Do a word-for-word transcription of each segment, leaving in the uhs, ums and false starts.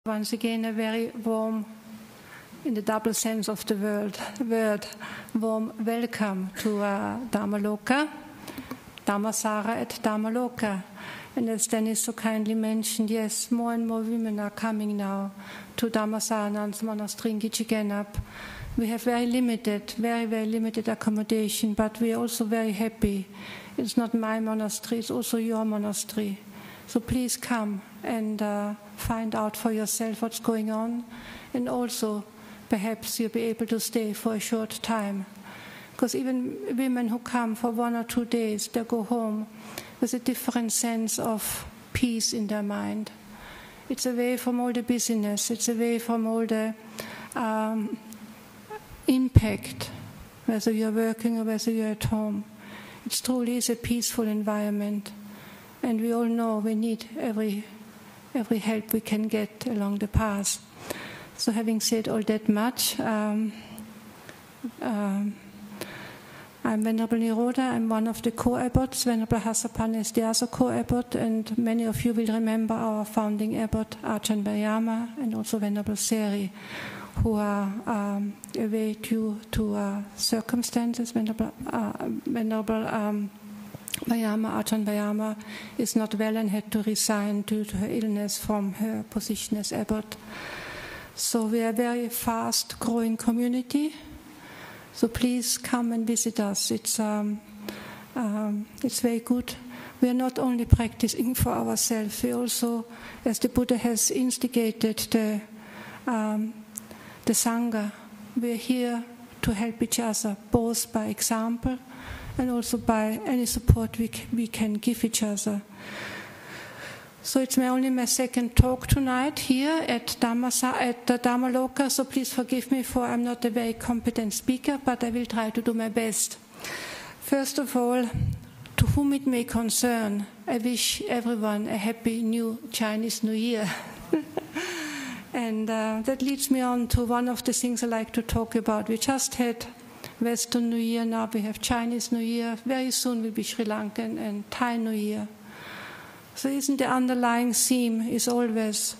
Once again, a very warm, in the double sense of the word, word warm welcome to uh, Dhammaloka, Dhammasara at Dhammaloka. And as Dennis so kindly mentioned, yes, more and more women are coming now to Dhammasaranand's monastery in Gitchigenup. We have very limited, very, very limited accommodation, but we are also very happy. It's not my monastery, it's also your monastery. So please come and uh, find out for yourself what's going on, and also perhaps you'll be able to stay for a short time. Because even women who come for one or two days, they go home with a different sense of peace in their mind. It's away from all the busyness, it's away from all the um, impact, whether you're working or whether you're at home. It truly is a peaceful environment. And we all know we need every every help we can get along the path. So having said all that much, um, um, I'm Venerable Niroda. I'm one of the co-abbots. Venerable Hasapan is the other co-abbot, and many of you will remember our founding abbot, Ajahn Vayama, and also Venerable Seri, who are um, away due to uh, circumstances. Venerable, uh, Venerable um, Vayama, Ajahn Vayama, is not well and had to resign due to her illness from her position as abbot. So we are a very fast growing community. So please come and visit us. It's um, um, it's very good. We are not only practicing for ourselves, we also, as the Buddha has instigated the um, the Sangha, we are here to help each other, both by example and also by any support we c- we can give each other. So it's my, only my second talk tonight here at Dhammasa, at the Dhammaloka, so please forgive me for I'm not a very competent speaker, but I will try to do my best. First of all, to whom it may concern, I wish everyone a happy new Chinese New Year. And uh, that leads me on to one of the things I like to talk about. We just had Western New Year, now we have Chinese New Year. Very soon will be Sri Lankan and Thai New Year. So isn't the underlying theme is always,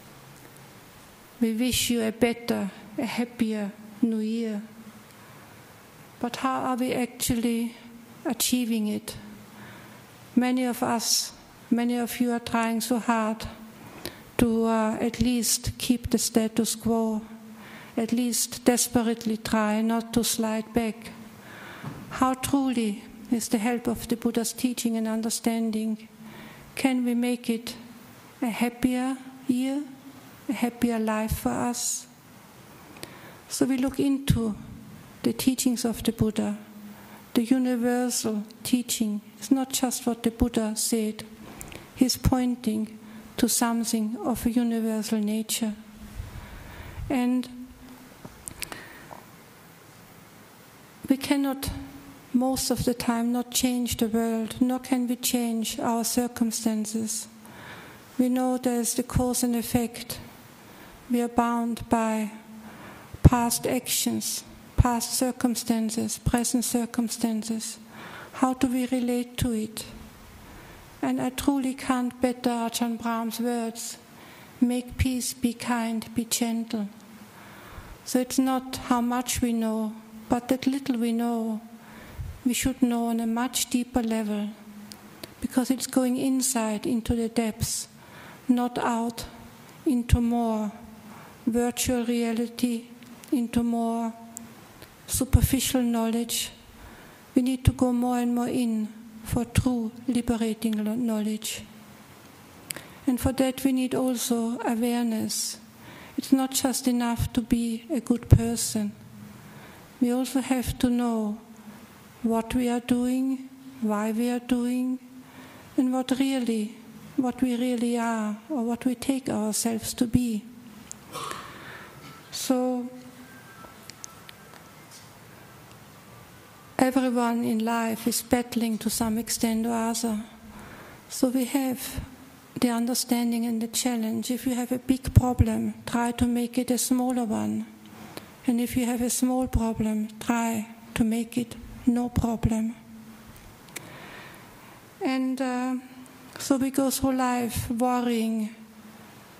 we wish you a better, a happier New Year. But how are we actually achieving it? Many of us, many of you are trying so hard to uh, at least keep the status quo, at least desperately try not to slide back. How truly, with the help of the Buddha's teaching and understanding, can we make it a happier year, a happier life for us? So we look into the teachings of the Buddha, the universal teaching. It's not just what the Buddha said. He's pointing to something of a universal nature. And we cannot, most of the time, not change the world, nor can we change our circumstances. We know there's the cause and effect. We are bound by past actions, past circumstances, present circumstances. How do we relate to it? And I truly can't better Ajahn Brahm's words, make peace, be kind, be gentle. So it's not how much we know, but that little we know, we should know on a much deeper level, because it's going inside into the depths, not out into more virtual reality, into more superficial knowledge. We need to go more and more in for true liberating knowledge. And for that we need also awareness. It's not just enough to be a good person. We also have to know what we are doing, why we are doing, and what really, what we really are, or what we take ourselves to be. So everyone in life is battling to some extent or other. So we have the understanding and the challenge. If you have a big problem, try to make it a smaller one. And if you have a small problem, try to make it no problem. And uh, so we go through life worrying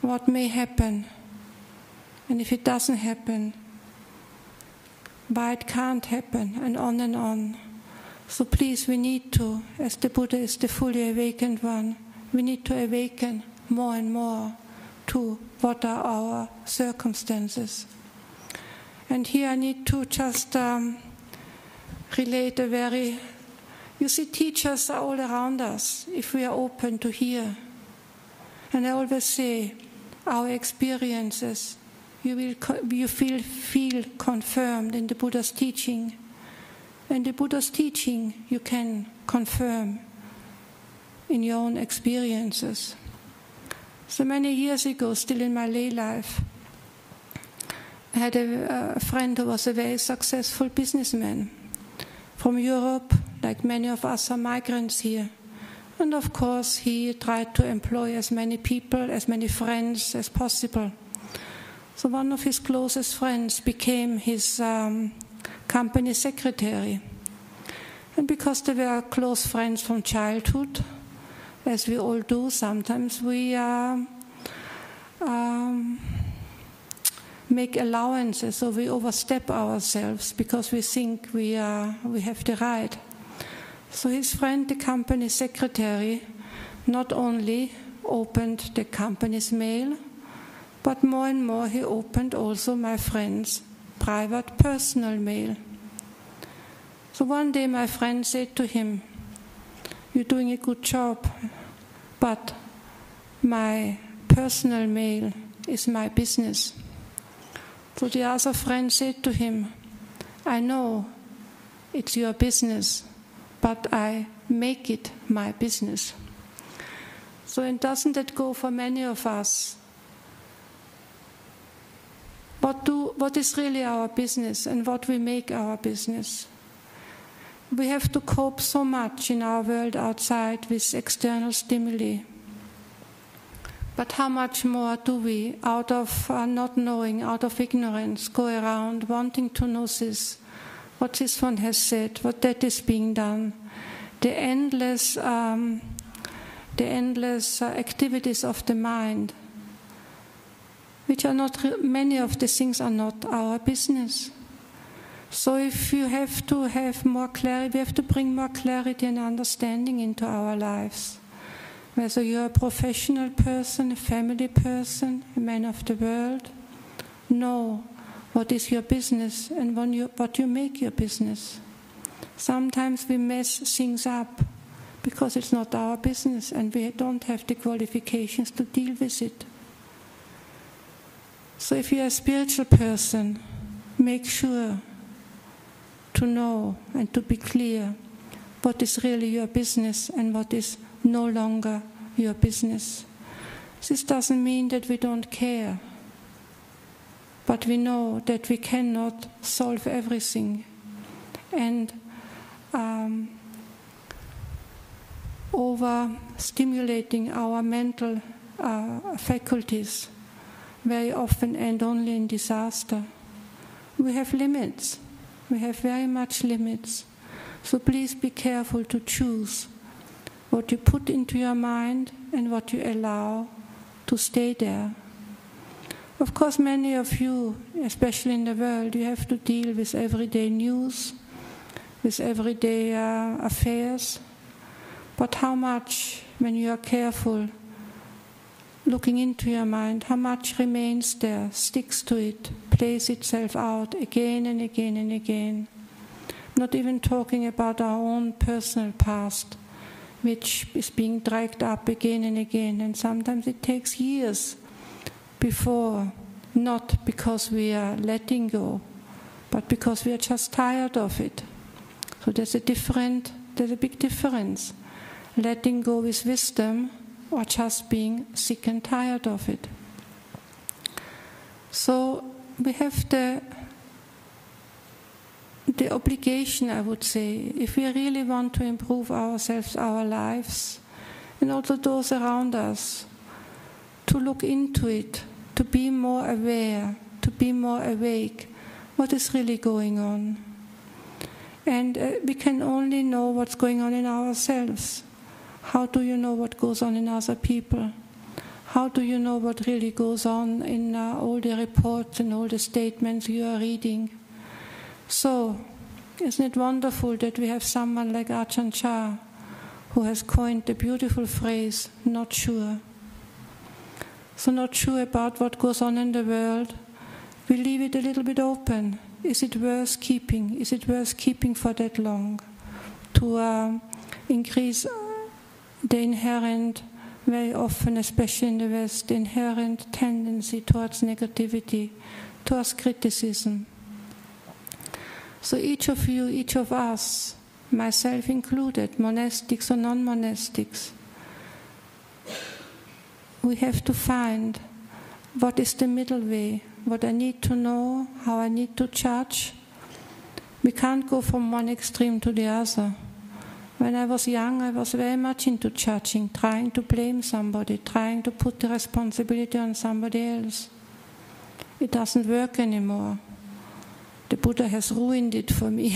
what may happen, and if it doesn't happen, why it can't happen, and on and on. So please, we need to, as the Buddha is the fully awakened one, we need to awaken more and more to what are our circumstances. And here I need to just um, relate a very, you see, teachers are all around us if we are open to hear. And I always say, our experiences, you will you feel feel confirmed in the Buddha's teaching. And the Buddha's teaching you can confirm in your own experiences. So many years ago, still in my lay life, I had a, a friend who was a very successful businessman from Europe, like many of us are migrants here. And of course, he tried to employ as many people, as many friends as possible. So one of his closest friends became his um, company secretary. And because they were close friends from childhood, as we all do, sometimes we uh, um, make allowances, or we overstep ourselves because we think we are, we have the right. So his friend, the company secretary, not only opened the company's mail, but more and more he opened also my friend's private personal mail. So one day my friend said to him, "You're doing a good job, but my personal mail is my business." So the other friend said to him, "I know it's your business, but I make it my business." So and doesn't that go for many of us? What do what is really our business and what we make our business? We have to cope so much in our world outside with external stimuli. But how much more do we, out of uh, not knowing, out of ignorance, go around wanting to know this, what this one has said, what that is being done, the endless, um, the endless uh, activities of the mind, which are not, re- many of the things are not our business. So if you have to have more clarity, we have to bring more clarity and understanding into our lives. Whether you're a professional person, a family person, a man of the world, know what is your business and when you, what you make your business. Sometimes we mess things up because it's not our business and we don't have the qualifications to deal with it. So if you're a spiritual person, make sure to know and to be clear what is really your business and what is no longer your business. This doesn't mean that we don't care, but we know that we cannot solve everything. And um, over-stimulating our mental uh, faculties very often end only in disaster. We have limits. We have very much limits. So please be careful to choose what you put into your mind and what you allow to stay there. Of course, many of you, especially in the world, you have to deal with everyday news, with everyday uh, affairs. But how much, when you are careful, looking into your mind, how much remains there, sticks to it, plays itself out again and again and again. Not even talking about our own personal past, which is being dragged up again and again. And sometimes it takes years before, not because we are letting go, but because we are just tired of it. So there's a different, there's a big difference. Letting go with wisdom or just being sick and tired of it. So we have the the obligation, I would say, if we really want to improve ourselves, our lives, and also those around us, to look into it, to be more aware, to be more awake, what is really going on. And uh, we can only know what's going on in ourselves. How do you know what goes on in other people? How do you know what really goes on in uh, all the reports and all the statements you are reading? So, isn't it wonderful that we have someone like Ajahn Chah who has coined the beautiful phrase, not sure. So not sure about what goes on in the world, we leave it a little bit open. Is it worth keeping? Is it worth keeping for that long? To uh, increase the inherent, very often, especially in the West, the inherent tendency towards negativity, towards criticism. So each of you, each of us, myself included, monastics or non-monastics, we have to find what is the middle way, what I need to know, how I need to judge. We can't go from one extreme to the other. When I was young, I was very much into judging, trying to blame somebody, trying to put the responsibility on somebody else. It doesn't work anymore. The Buddha has ruined it for me.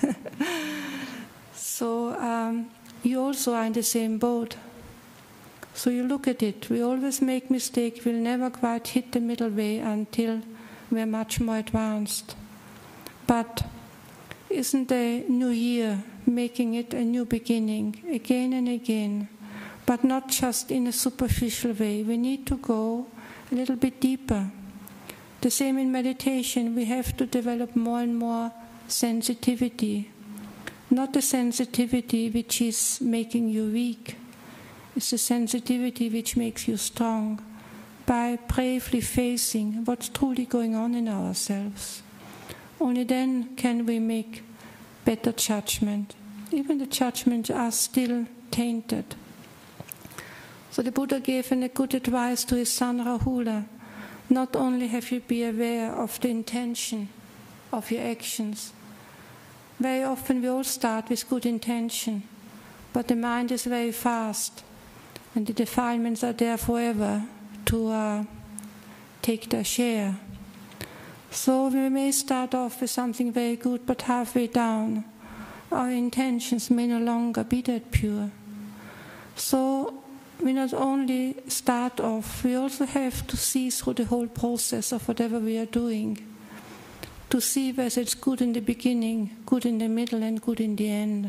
So um, you also are in the same boat. So you look at it. We always make mistakes. We'll never quite hit the middle way until we're much more advanced. But isn't the new year making it a new beginning again and again? But not just in a superficial way. We need to go a little bit deeper. The same in meditation. We have to develop more and more sensitivity. Not the sensitivity which is making you weak. It's the sensitivity which makes you strong by bravely facing what's truly going on in ourselves. Only then can we make better judgment. Even the judgments are still tainted. So the Buddha gave a good advice to his son Rahula. Not only have you be aware of the intention of your actions. Very often we all start with good intention, but the mind is very fast, and the defilements are there forever to uh, take their share. So we may start off with something very good, but halfway down, our intentions may no longer be that pure. So we not only start off, we also have to see through the whole process of whatever we are doing, to see whether it's good in the beginning, good in the middle, and good in the end.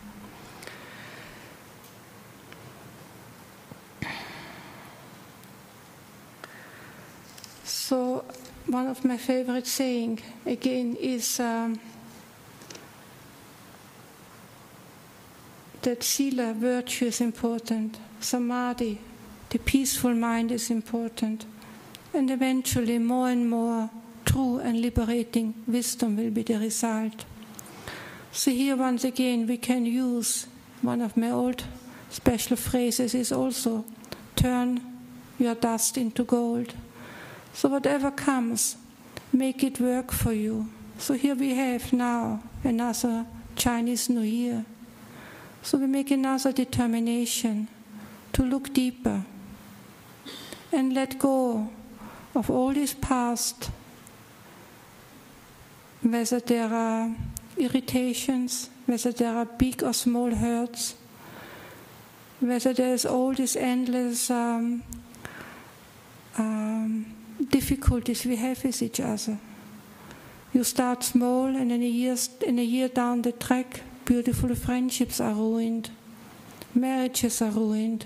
So one of my favorite saying again is um, that sila, virtue, is important. Samadhi, the peaceful mind, is important. And eventually more and more true and liberating wisdom will be the result. So here once again we can use one of my old special phrases is also turn your dust into gold. So whatever comes, make it work for you. So here we have now another Chinese New Year. So we make another determination to look deeper and let go of all this past, whether there are irritations, whether there are big or small hurts, whether there is all these endless um, um, difficulties we have with each other. You start small, and in a year, in a year down the track, beautiful friendships are ruined, marriages are ruined.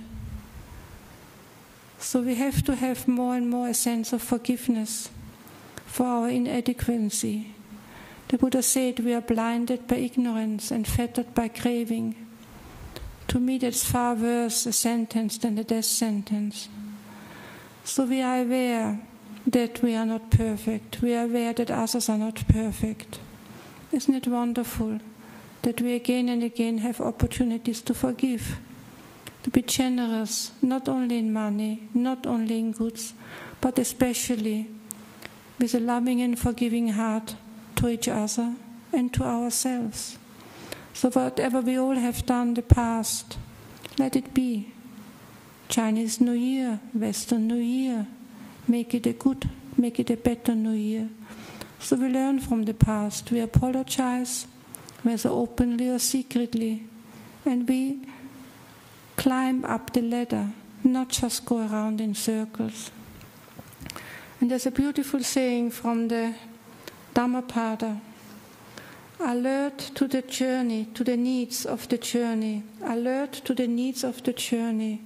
So we have to have more and more a sense of forgiveness for our inadequacy. The Buddha said we are blinded by ignorance and fettered by craving. To me that's far worse a sentence than a death sentence. So we are aware that we are not perfect. We are aware that others are not perfect. Isn't it wonderful that we again and again have opportunities to forgive, to be generous, not only in money, not only in goods, but especially with a loving and forgiving heart to each other and to ourselves. So whatever we all have done in the past, let it be. Chinese New Year, Western New Year, make it a good, make it a better New Year. So we learn from the past, we apologize, whether openly or secretly, and we climb up the ladder, not just go around in circles. And there's a beautiful saying from the Dhammapada: alert to the journey, to the needs of the journey, alert to the needs of the journey.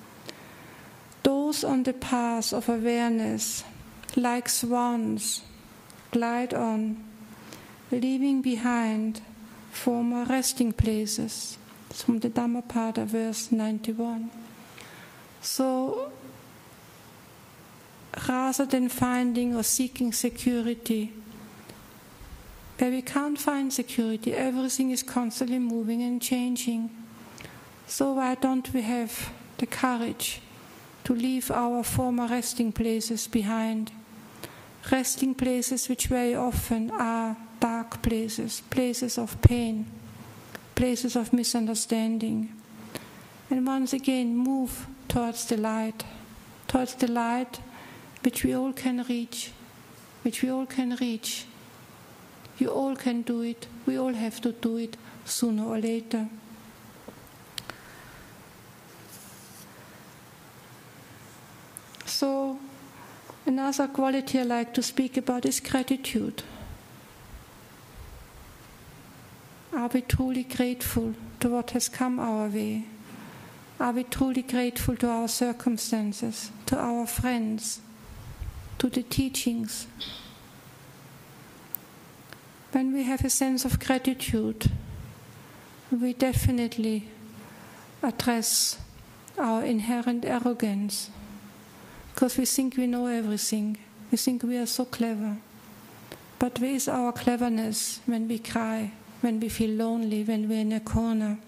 Those on the path of awareness, like swans, glide on, leaving behind former resting places. It's from the Dhammapada, verse ninety-one. So, rather than finding or seeking security, where we can't find security, everything is constantly moving and changing. So why don't we have the courage to leave our former resting places behind? Resting places which very often are dark places, places of pain, places of misunderstanding. And once again move towards the light, towards the light which we all can reach, which we all can reach. You all can do it, we all have to do it sooner or later. So, another quality I like to speak about is gratitude. Are we truly grateful to what has come our way? Are we truly grateful to our circumstances, to our friends, to the teachings? When we have a sense of gratitude, we definitely address our inherent arrogance, because we think we know everything. We think we are so clever. But where is our cleverness when we cry, when we feel lonely, when we're in a corner?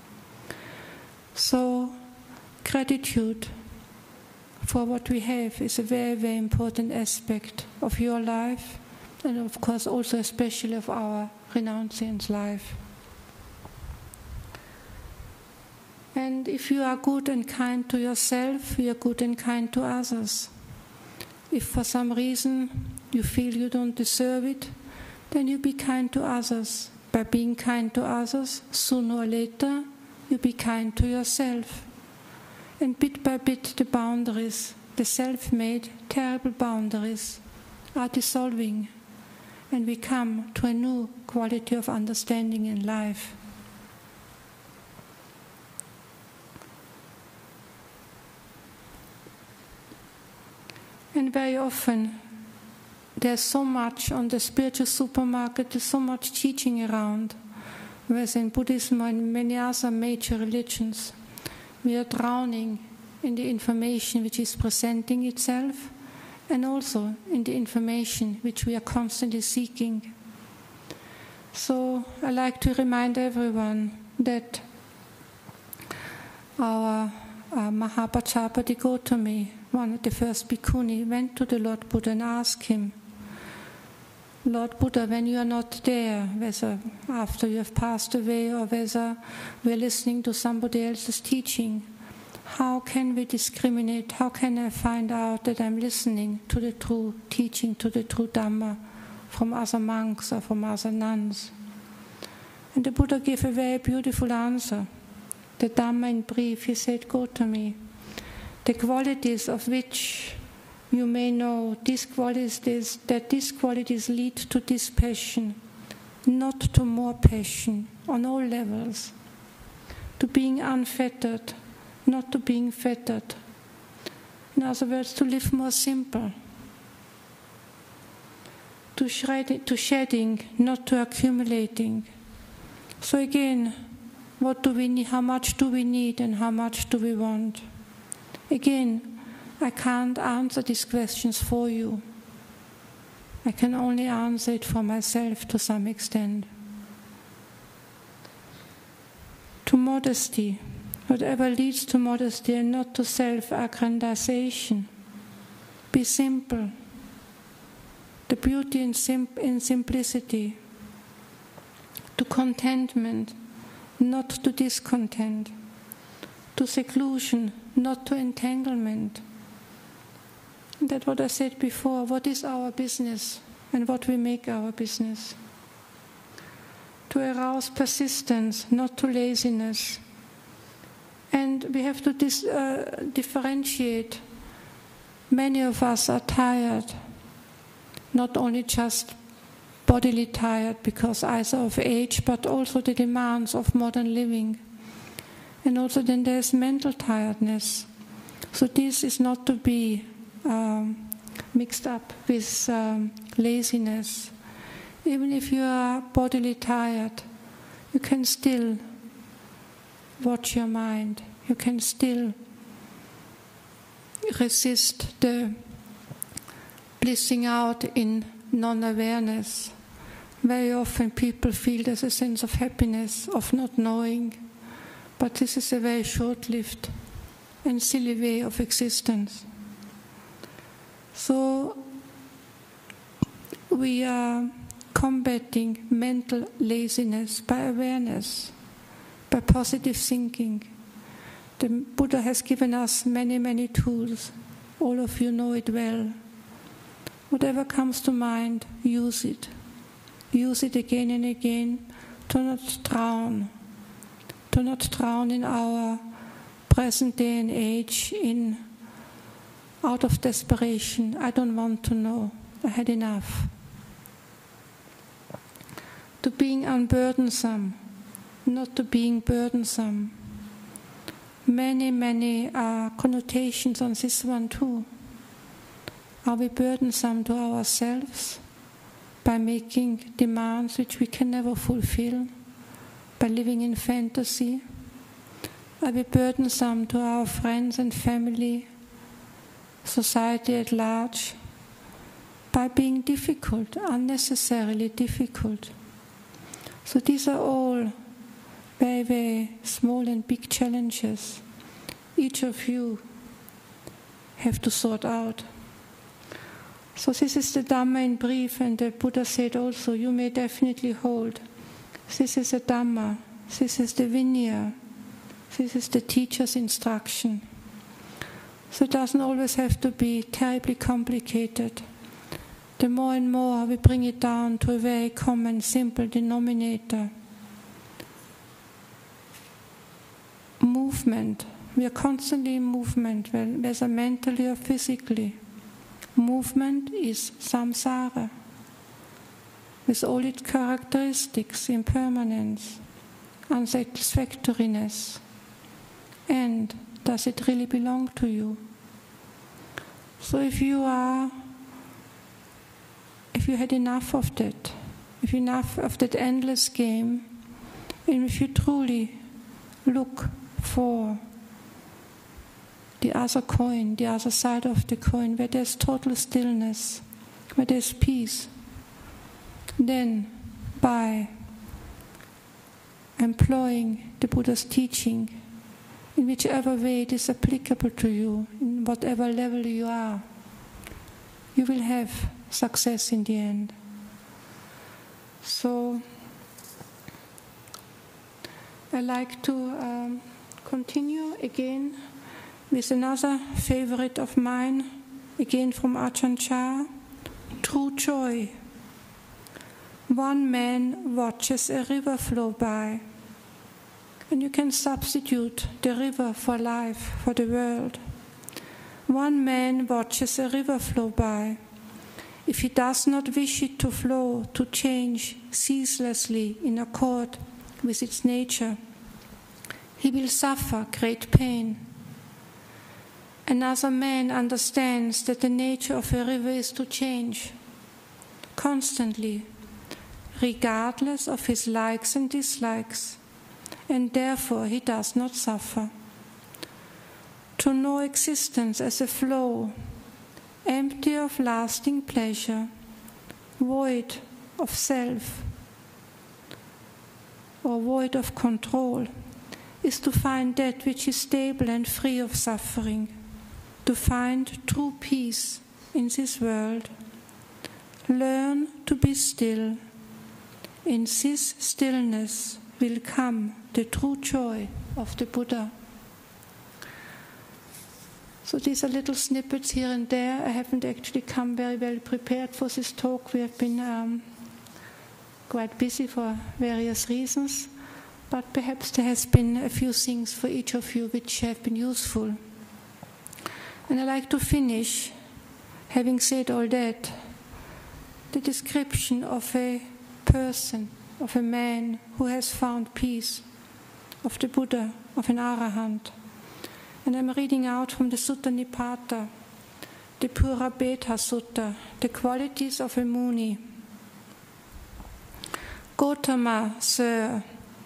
So, gratitude for what we have is a very, very important aspect of your life, and of course also especially of our renunciant's life. And if you are good and kind to yourself, you are good and kind to others. If for some reason you feel you don't deserve it, then you be kind to others. By being kind to others, sooner or later, you be kind to yourself. And bit by bit the boundaries, the self-made terrible boundaries, are dissolving, and we come to a new quality of understanding in life. And very often there's so much on the spiritual supermarket, there's so much teaching around, whereas in Buddhism and many other major religions, we are drowning in the information which is presenting itself, and also in the information which we are constantly seeking. So I like to remind everyone that our uh, Mahapajapati Gautami, one of the first bhikkhuni, went to the Lord Buddha and asked him, Lord Buddha, when you are not there, whether after you have passed away or whether we are listening to somebody else's teaching, how can we discriminate? How can I find out that I'm listening to the true teaching, to the true Dhamma from other monks or from other nuns? And the Buddha gave a very beautiful answer. The Dhamma in brief, he said, Gautami, the qualities of which you may know, these qualities, that these qualities lead to this passion, not to more passion on all levels, to being unfettered, not to being fettered. In other words, to live more simple, to, shred, to shedding, not to accumulating. So again, what do we need? How much do we need, and how much do we want? Again, I can't answer these questions for you. I can only answer it for myself to some extent. To modesty, whatever leads to modesty and not to self-aggrandization. Be simple. The beauty in, sim- in simplicity. To contentment, not to discontent. To seclusion, not to entanglement. That's what I said before. What is our business and what we make our business? To arouse persistence, not to laziness. And we have to dis, uh, differentiate. Many of us are tired, not only just bodily tired because either of age, but also the demands of modern living. And also then there's mental tiredness. So this is not to be um, mixed up with um, laziness. Even if you are bodily tired, you can still watch your mind. You can still resist the blissing out in non-awareness. Very often people feel there's a sense of happiness, of not knowing, but this is a very short-lived and silly way of existence. So we are combating mental laziness by awareness, by positive thinking. The Buddha has given us many, many tools. All of you know it well. Whatever comes to mind, use it. Use it again and again. Do not drown. Do not drown in our present day and age in out of desperation. I don't want to know. I had enough. To being unburdensome, not to being burdensome. Many, many uh, connotations on this one too. Are we burdensome to ourselves by making demands which we can never fulfill, by living in fantasy? Are we burdensome to our friends and family, society at large, by being difficult, unnecessarily difficult? So these are all very, very small and big challenges. Each of you have to sort out. So this is the Dhamma in brief, and the Buddha said also, you may definitely hold. This is a Dhamma, this is the Vinaya, this is the teacher's instruction. So it doesn't always have to be terribly complicated. The more and more we bring it down to a very common, simple denominator. Movement. We are constantly in movement, whether mentally or physically. Movement is samsara, with all its characteristics, impermanence, unsatisfactoriness. And does it really belong to you? So if you are, if you had enough of that, if enough of that endless game, and if you truly look for the other coin, the other side of the coin, where there's total stillness, where there's peace, then by employing the Buddha's teaching, in whichever way it is applicable to you, in whatever level you are, you will have success in the end. So I like to um, continue again with another favorite of mine, again from Ajahn Chah, True Joy. One man watches a river flow by, and you can substitute the river for life, for the world. One man watches a river flow by. If he does not wish it to flow, to change ceaselessly in accord with its nature, he will suffer great pain. Another man understands that the nature of a river is to change constantly, regardless of his likes and dislikes, and therefore he does not suffer. To know existence as a flow, empty of lasting pleasure, void of self, or void of control, is to find that which is stable and free of suffering, to find true peace in this world. Learn to be still. In this stillness will come the true joy of the Buddha. So these are little snippets here and there. I haven't actually come very well prepared for this talk. We have been um, quite busy for various reasons. but perhaps there has been a few things for each of you which have been useful. And I like to finish, having said all that, the description of a person, of a man who has found peace, of the Buddha, of an Arahant. And I'm reading out from the Sutta Nipata, the Pura Beta Sutta, the qualities of a Muni. Gautama, sir,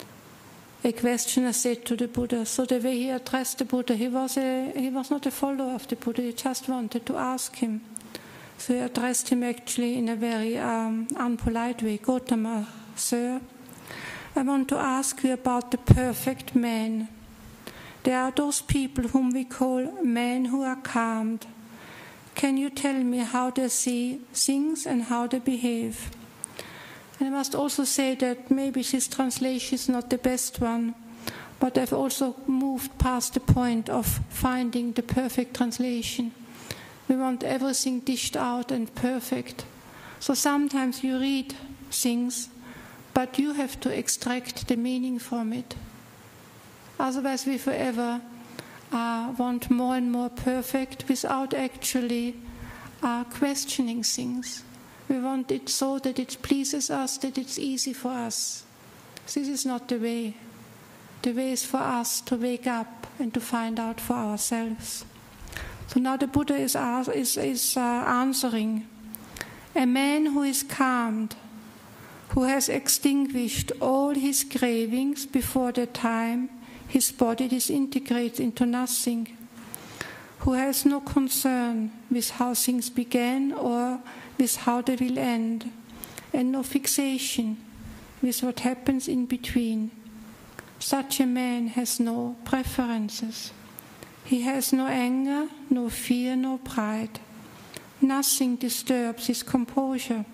a questioner said to the Buddha. So the way he addressed the Buddha, he was a he was not a follower of the Buddha, he just wanted to ask him. So he addressed him actually in a very um, unpolite way. Gautama, sir, I want to ask you about the perfect man. There are those people whom we call men who are calmed. Can you tell me how they see things and how they behave? And I must also say that maybe this translation is not the best one, but I've also moved past the point of finding the perfect translation. We want everything dished out and perfect. So sometimes you read things, but you have to extract the meaning from it. Otherwise we forever uh, want more and more perfect without actually uh, questioning things. We want it so that it pleases us, that it's easy for us. This is not the way. The way is for us to wake up and to find out for ourselves. So now the Buddha is, is, is uh, answering. A man who is calmed, who has extinguished all his cravings before the time his body disintegrates into nothing, who has no concern with how things began or with how they will end, and no fixation with what happens in between. Such a man has no preferences. He has no anger, no fear, no pride. Nothing disturbs his composure,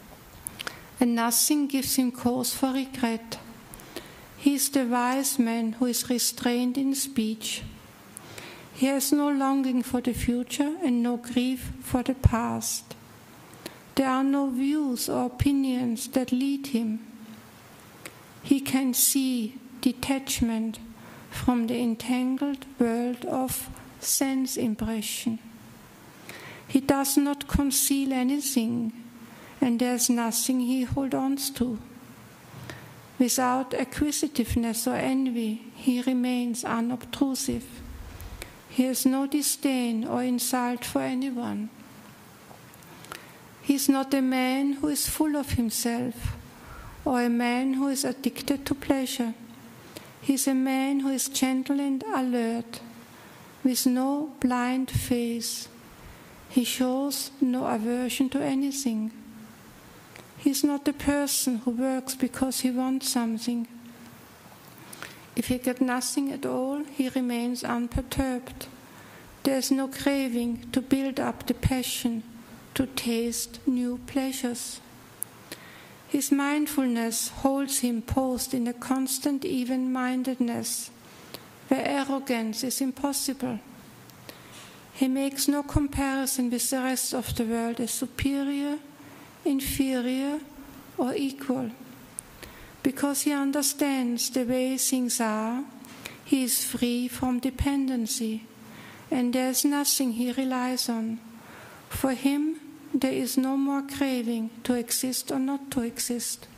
and nothing gives him cause for regret. He is the wise man who is restrained in speech. He has no longing for the future and no grief for the past. There are no views or opinions that lead him. He can see detachment from the entangled world of sense impression. He does not conceal anything, and there's nothing he holds on to. Without acquisitiveness or envy, he remains unobtrusive. He has no disdain or insult for anyone. He is not a man who is full of himself, or a man who is addicted to pleasure. He is a man who is gentle and alert, with no blind face. He shows no aversion to anything. He is not a person who works because he wants something. If he gets nothing at all, he remains unperturbed. There is no craving to build up the passion to taste new pleasures. His mindfulness holds him posed in a constant even-mindedness, where arrogance is impossible. He makes no comparison with the rest of the world as superior, inferior, or equal. Because he understands the way things are, he is free from dependency, and there is nothing he relies on. For him, there is no more craving to exist or not to exist.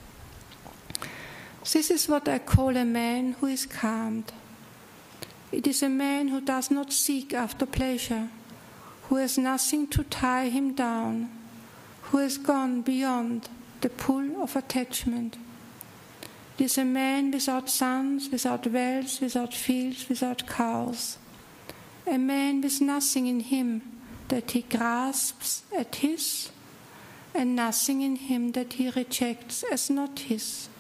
This is what I call a man who is calmed. It is a man who does not seek after pleasure, who has nothing to tie him down, who has gone beyond the pull of attachment. It is a man without sons, without wells, without fields, without cows. A man with nothing in him that he grasps at his, and nothing in him that he rejects as not his.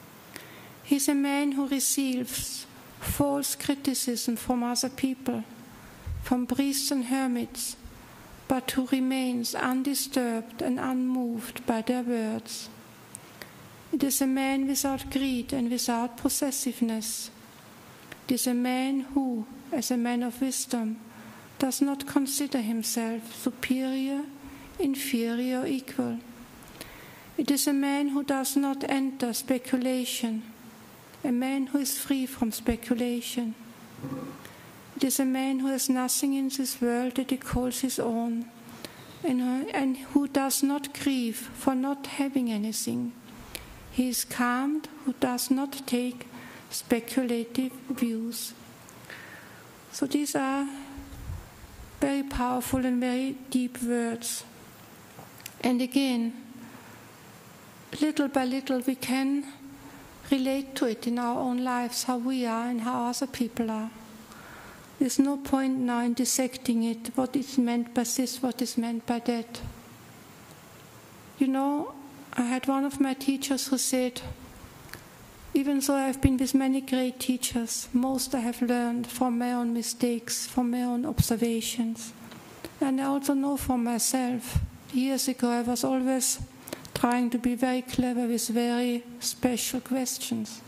He is a man who receives false criticism from other people, from priests and hermits, but who remains undisturbed and unmoved by their words. It is a man without greed and without possessiveness. It is a man who, as a man of wisdom, does not consider himself superior, inferior, or equal. It is a man who does not enter speculation. a man who is free from speculation. It is a man who has nothing in this world that he calls his own, and who, and who does not grieve for not having anything. He is calmed who does not take speculative views. So these are very powerful and very deep words. And again, little by little we can relate to it in our own lives, how we are and how other people are. There's no point now in dissecting it, what is meant by this, what is meant by that. You know, I had one of my teachers who said, even though I've been with many great teachers, most I have learned from my own mistakes, from my own observations. And I also know for myself, years ago I was always trying to be very clever with very special questions.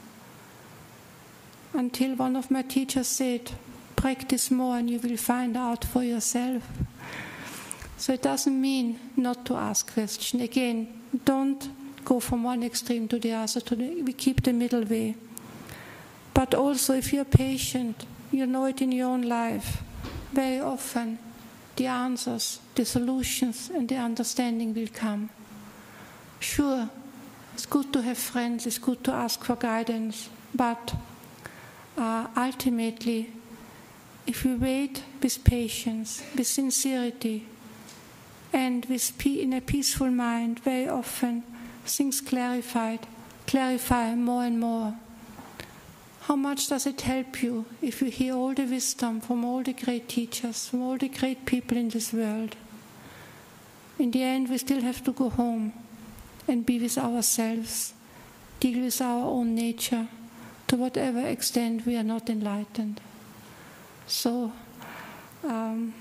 Until one of my teachers said, practice more and you will find out for yourself. So it doesn't mean not to ask questions. Again, don't go from one extreme to the other. To the, we keep the middle way. But also, if you're patient, you know it in your own life. Very often, the answers, the solutions, and the understanding will come. Sure, it's good to have friends, it's good to ask for guidance, but uh, ultimately, if we wait with patience, with sincerity, and with pe- in a peaceful mind, very often things clarified, clarify more and more. How much does it help you if you hear all the wisdom from all the great teachers, from all the great people in this world? In the end, we still have to go home and be with ourselves, deal with our own nature, to whatever extent we are not enlightened. So, um,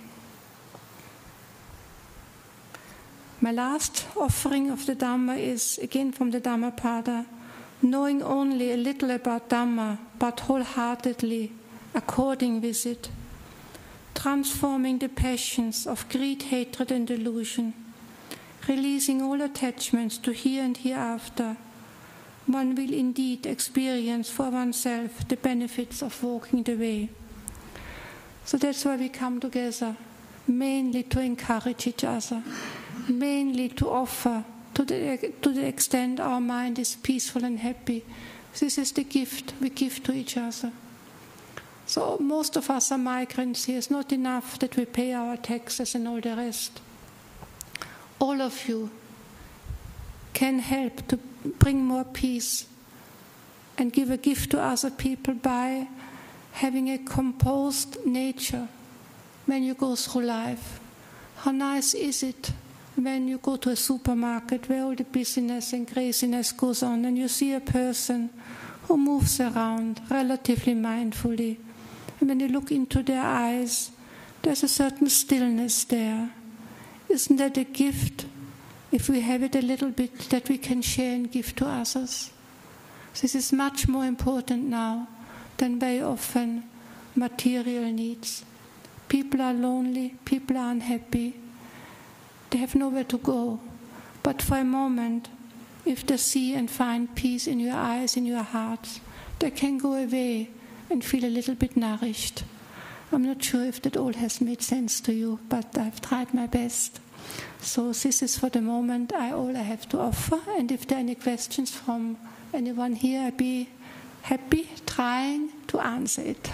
my last offering of the Dhamma is again from the Dhammapada, knowing only a little about Dhamma, but wholeheartedly according with it, transforming the passions of greed, hatred, and delusion, releasing all attachments to here and hereafter, one will indeed experience for oneself the benefits of walking the way. So that's why we come together, mainly to encourage each other, mainly to offer, to the, to the extent our mind is peaceful and happy. This is the gift we give to each other. So most of us are migrants here. It's not enough that we pay our taxes and all the rest. All of you can help to bring more peace and give a gift to other people by having a composed nature when you go through life. How nice is it when you go to a supermarket where all the busyness and craziness goes on and you see a person who moves around relatively mindfully. And when you look into their eyes, there's a certain stillness there. Isn't that a gift, if we have it a little bit, that we can share and give to others? This is much more important now than very often material needs. People are lonely, people are unhappy, they have nowhere to go. But for a moment, if they see and find peace in your eyes, in your hearts, they can go away and feel a little bit nourished. I'm not sure if that all has made sense to you, but I've tried my best. So this is for the moment I all I have to offer, and if there are any questions from anyone here, I'd be happy trying to answer it.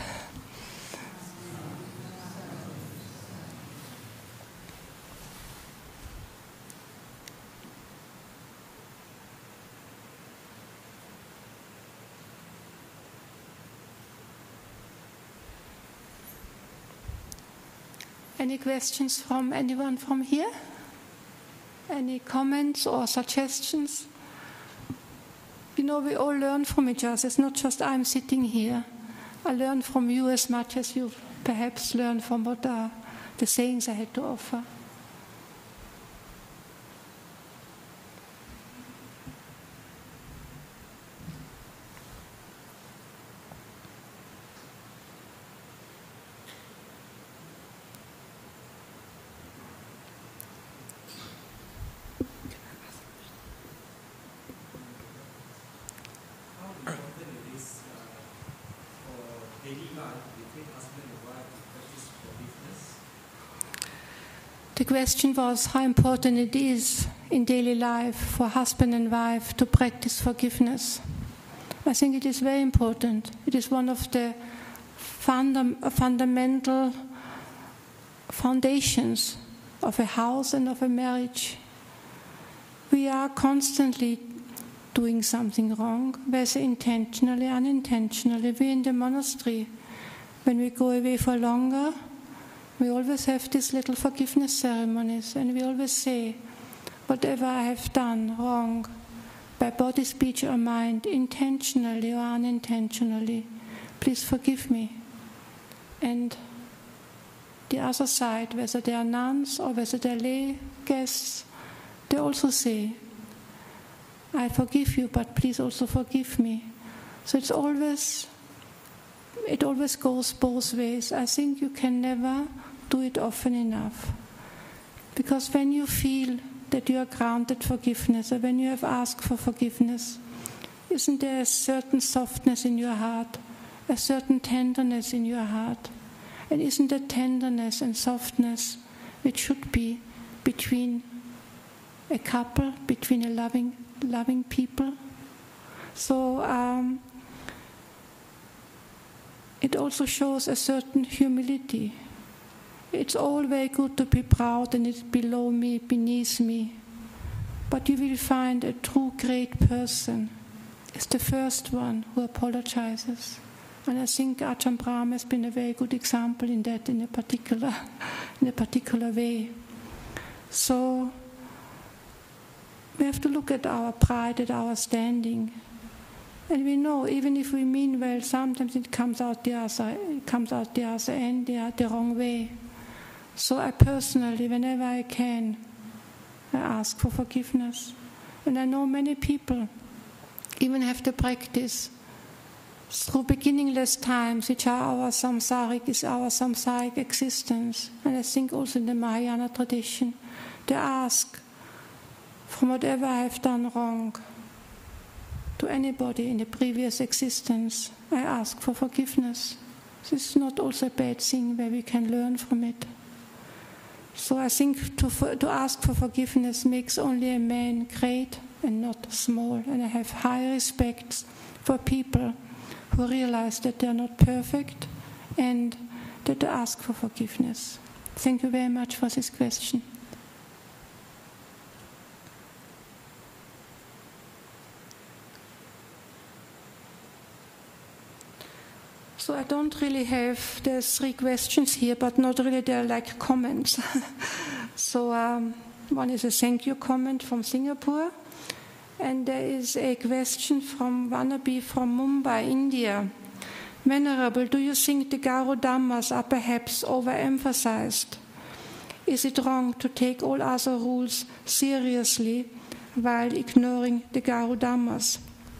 Any questions from anyone from here? Any comments or suggestions? You know, we all learn from each other. It's not just I'm sitting here. I learn from you as much as you perhaps learn from what are the sayings I had to offer. How important it is the question was how important it is in daily life for husband and wife to practice forgiveness. I think it is very important. It is one of the funda- fundamental foundations of a house and of a marriage. We are constantly doing something wrong, whether intentionally or unintentionally. We in the monastery, when we go away for longer, we always have these little forgiveness ceremonies, and we always say, whatever I have done wrong, by body, speech or mind, intentionally or unintentionally, please forgive me. And the other side, whether they are nuns or whether they are lay guests, they also say, I forgive you, but please also forgive me. So it's always, it always goes both ways. I think you can never do it often enough. Because when you feel that you are granted forgiveness, or when you have asked for forgiveness, isn't there a certain softness in your heart, a certain tenderness in your heart? And isn't there tenderness and softness which should be between a couple, between a loving loving people? So um, it also shows a certain humility. It's all very good to be proud and it's below me, beneath me. But you will find a true great person is the first one who apologizes. And I think Ajahn Brahm has been a very good example in that, in a particular, in a particular way. So we have to look at our pride, at our standing. And we know, even if we mean well, sometimes it comes out the other, it comes out the other end, the, the wrong way. So I personally, whenever I can, I ask for forgiveness. And I know many people even have to practice through beginningless times, which are our samsaric, is our samsaric existence. And I think also in the Mahayana tradition, they ask, from whatever I have done wrong to anybody in the previous existence, I ask for forgiveness. This is not also a bad thing where we can learn from it. So I think to, for, to ask for forgiveness makes only a man great and not small. And I have high respect for people who realize that they are not perfect and that they ask for forgiveness. Thank you very much for this question. So I don't really have, there's three questions here, but not really, they're like comments. So um, one is a thank you comment from Singapore, and there is a question from Vanabi from Mumbai, India. Venerable, do you think the Garo Dhammas are perhaps overemphasized? Is it wrong to take all other rules seriously while ignoring the Garo Dhammas?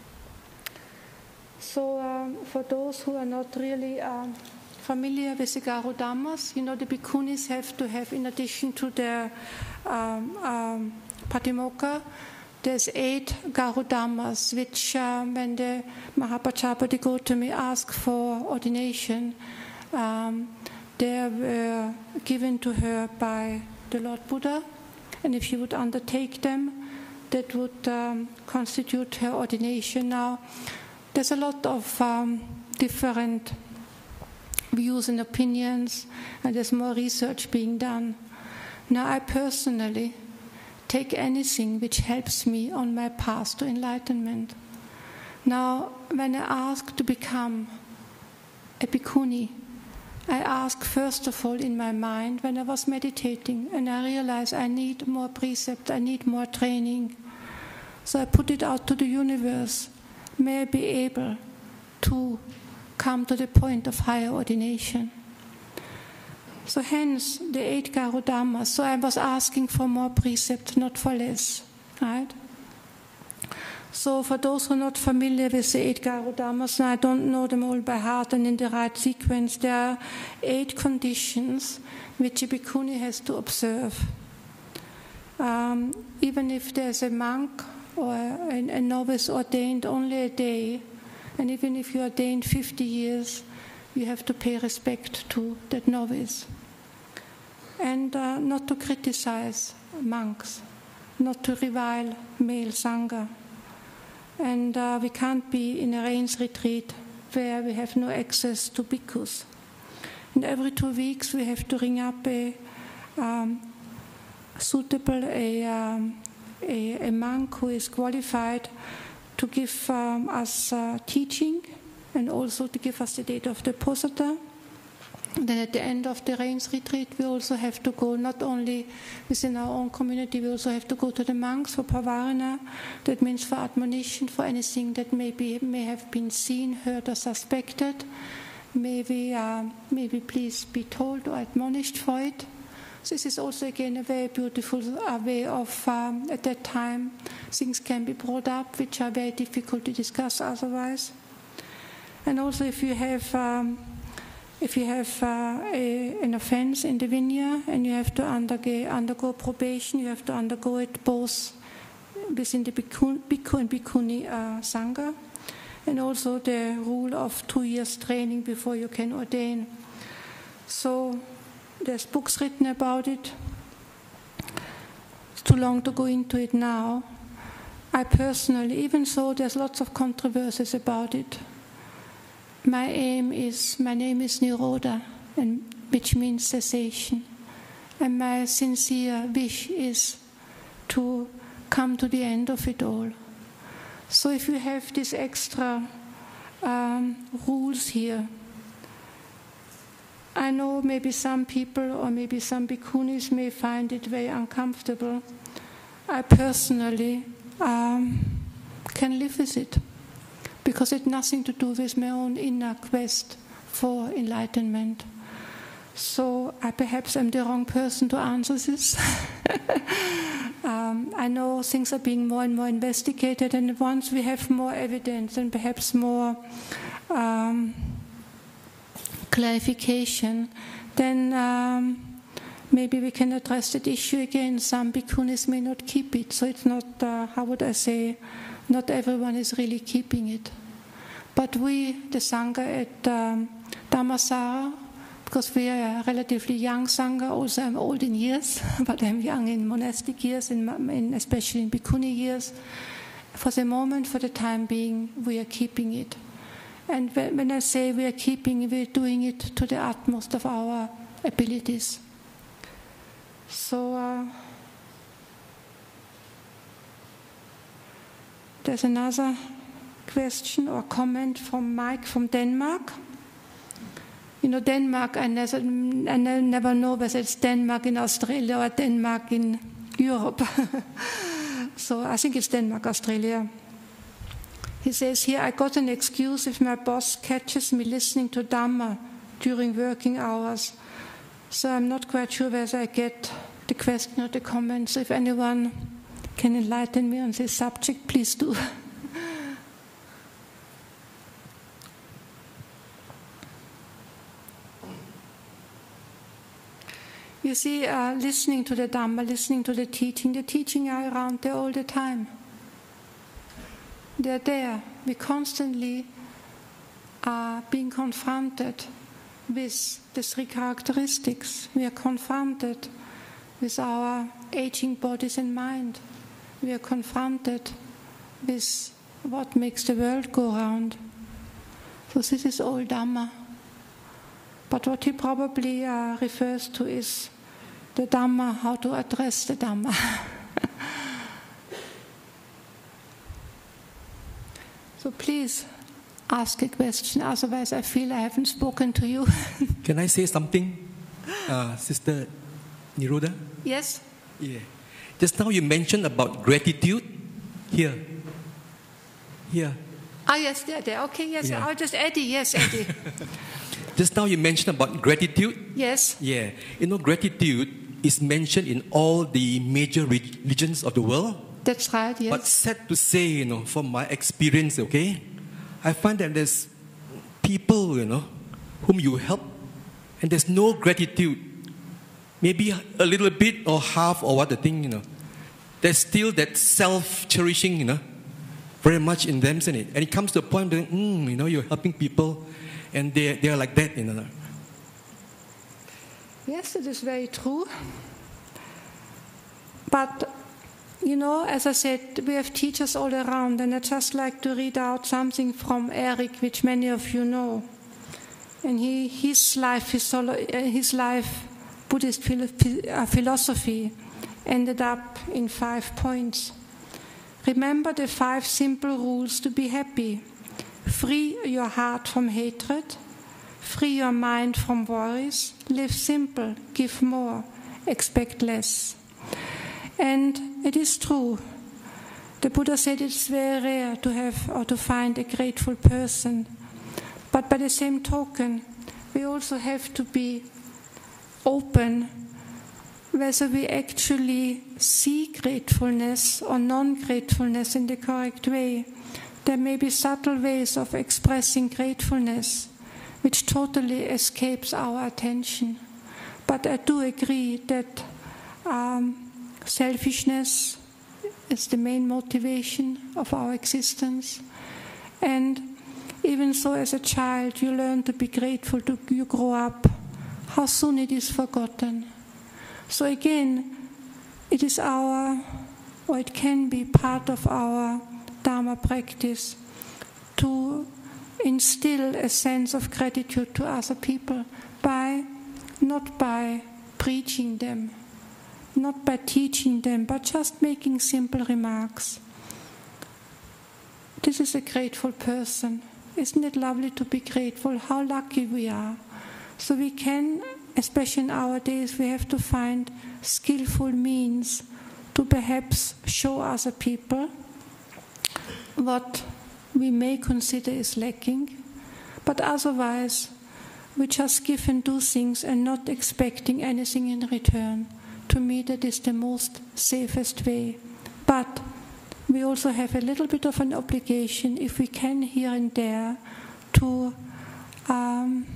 So um, for those who are not really um, familiar with the Garo Dhammas, you know, the bhikkhunis have to have, in addition to their um, um, Patimokkha, there's eight Garo Dhammas, which um, when the Mahapajapati Gautami asked for ordination, um, they were given to her by the Lord Buddha, and if she would undertake them, that would um, constitute her ordination. Now, there's a lot of um, different views and opinions, and there's more research being done. Now, I personally take anything which helps me on my path to enlightenment. Now, when I ask to become a bhikkhuni, I ask first of all in my mind when I was meditating, and I realize I need more precept, I need more training. So I put it out to the universe. May I be able to come to the point of higher ordination. So hence the eight Garo Dhammas. So I was asking for more precept, not for less, right? So for those who are not familiar with the eight Garo Dhammas, I don't know them all by heart and in the right sequence, there are eight conditions which a bhikkhuni has to observe. Um, even if there's a monk or a, a novice ordained only a day, and even if you ordained fifty years, you have to pay respect to that novice. and uh, not to criticize monks, not to revile male Sangha. And uh, we can't be in a rains retreat where we have no access to bhikkhus. And every two weeks we have to ring up a um, suitable, a, um, a, a monk who is qualified to give um, us uh, teaching and also to give us the date of depositor. Then at the end of the rains retreat, we also have to go not only within our own community, we also have to go to the monks for pavarana. That means for admonition, for anything that maybe may have been seen, heard, or suspected. May we, uh, may we please be told or admonished for it. This is also again a very beautiful uh, way of, um, at that time, things can be brought up which are very difficult to discuss otherwise. And also if you have... Um, If you have uh, a, an offense in the vinaya and you have to undergo, undergo probation, you have to undergo it both within the bhikkhu, bhikkhu and bhikkhuni uh, sangha, and also the rule of two years training before you can ordain. So there's books written about it. It's too long to go into it now. I personally, even though there's lots of controversies about it, My aim is, my name is Nirodha, and, which means cessation. And my sincere wish is to come to the end of it all. So if you have these extra um, rules here, I know maybe some people or maybe some bhikkhunis may find it very uncomfortable. I personally um, can live with it, because it has nothing to do with my own inner quest for enlightenment. So I perhaps am the wrong person to answer this. um, I know things are being more and more investigated, and once we have more evidence and perhaps more um, clarification, then um, maybe we can address that issue again. Some bhikkhunis may not keep it, so it's not, uh, how would I say, not everyone is really keeping it. But we, the Sangha at um, Dhammasara, because we are a relatively young Sangha, also I'm old in years, but I'm young in monastic years, in, in, especially in bhikkhuni years. For the moment, for the time being, we are keeping it. And when I say we are keeping, we're doing it to the utmost of our abilities. So... Uh, There's another question or comment from Mike from Denmark. You know, Denmark, I never, I never know whether it's Denmark in Australia or Denmark in Europe. So I think it's Denmark, Australia. He says here, I got an excuse if my boss catches me listening to Dhamma during working hours. So I'm not quite sure whether I get the question or the comment. So if anyone can enlighten me on this subject, please do. You see, uh, listening to the Dhamma, listening to the teaching, the teaching are around there all the time. They're there. We constantly are being confronted with the three characteristics. We are confronted with our aging bodies and mind. We are confronted with what makes the world go round. So this is all Dhamma. But what he probably uh, refers to is the Dhamma, how to address the Dhamma. So please ask a question, otherwise I feel I haven't spoken to you. Can I say something, uh, Sister Nirodha? Yes? Yeah. Just now you mentioned about gratitude. Here. Here. Ah, yes, there, there. Okay, yes. Yeah. I'll just Eddie. Yes, Eddie. Just now you mentioned about gratitude. Yes. Yeah. You know, gratitude is mentioned in all the major religions of the world. That's right, yes. But sad to say, you know, from my experience, okay, I find that there's people, you know, whom you help, and there's no gratitude. Maybe a little bit or half or what the thing, you know. There's still that self-cherishing, you know, very much in them, isn't it? And it comes to a point that, mm, you know, you're helping people, and they're, they're like that, you know. Yes, it is very true. But, you know, as I said, we have teachers all around, and I'd just like to read out something from Eric, which many of you know. And he, his life, his, his life Buddhist philosophy ended up in five points. Remember the five simple rules to be happy. Free your heart from hatred. Free your mind from worries. Live simple. Give more. Expect less. And it is true. The Buddha said it's very rare to have or to find a grateful person. But by the same token, we also have to be open whether we actually see gratefulness or non-gratefulness in the correct way. There may be subtle ways of expressing gratefulness which totally escapes our attention. But I do agree that um, selfishness is the main motivation of our existence. And even so, as a child, you learn to be grateful, to, you grow up. How soon it is forgotten. So again, it is our, or it can be part of our Dharma practice to instill a sense of gratitude to other people by, not by preaching them, not by teaching them, but just making simple remarks. This is a grateful person. Isn't it lovely to be grateful? How lucky we are. So we can, especially in our days, we have to find skillful means to perhaps show other people what we may consider is lacking. But otherwise, we just give and do things and not expecting anything in return. To me, that is the most safest way. But we also have a little bit of an obligation, if we can here and there, to um,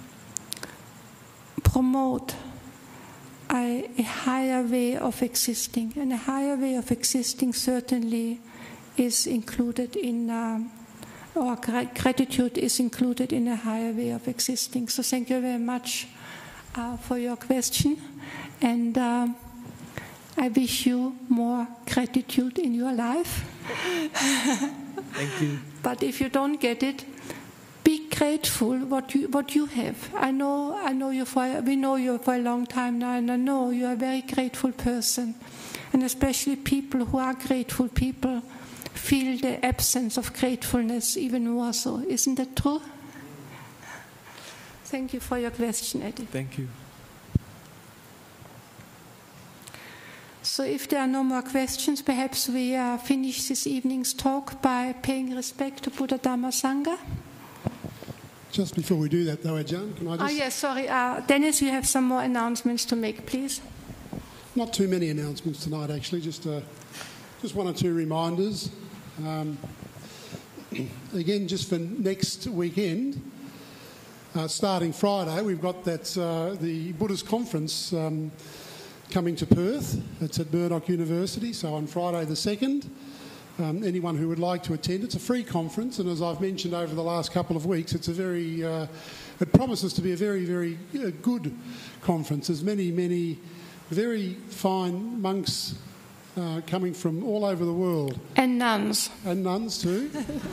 promote a, a higher way of existing. And a higher way of existing certainly is included in, um, or gratitude is included in a higher way of existing. So thank you very much uh, for your question. And um, I wish you more gratitude in your life. Thank you. But if you don't get it, be grateful what you what you have. I know I know you for we know you for a long time now, and I know you are a very grateful person. And especially people who are grateful people feel the absence of gratefulness even more so. Isn't that true? Thank you for your question, Eddie. Thank you. So if there are no more questions, perhaps we uh, finish this evening's talk by paying respect to Buddha Dhamma Sangha. Just before we do that, though, Ajahn, can I just... Oh, yes, sorry. Uh, Dennis, you have some more announcements to make, please. Not too many announcements tonight, actually. Just uh, just one or two reminders. Um, again, just for next weekend, uh, starting Friday, we've got that uh, the Buddhist Conference um, coming to Perth. It's at Murdoch University, so on Friday the second. Um, anyone who would like to attend, it's a free conference, and as I've mentioned over the last couple of weeks, it's a very, uh, it promises to be a very, very uh, good conference. There's many, many very fine monks uh, coming from all over the world. And nuns. And nuns too.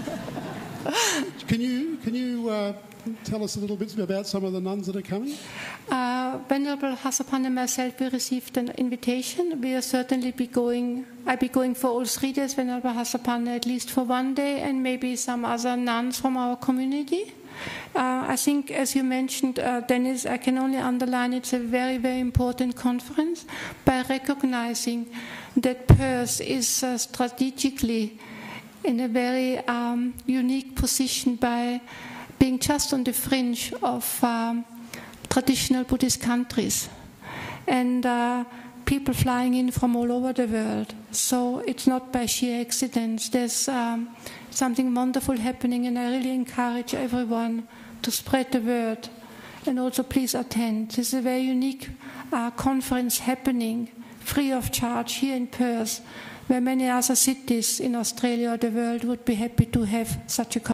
Can you, can you uh, tell us a little bit about some of the nuns that are coming? Uh, Venerable Hasapan and myself, we received an invitation. We will certainly be going, I'll be going for all three days, Venerable Hasapan at least for one day, and maybe some other nuns from our community. Uh, I think, as you mentioned, uh, Dennis, I can only underline it's a very, very important conference by recognizing that Perth is uh, strategically in a very um, unique position by being just on the fringe of um, traditional Buddhist countries and uh, people flying in from all over the world. So it's not by sheer accident. There's um, something wonderful happening, and I really encourage everyone to spread the word and also please attend. This is a very unique uh, conference happening free of charge here in Perth, where many other cities in Australia or the world would be happy to have such a conference.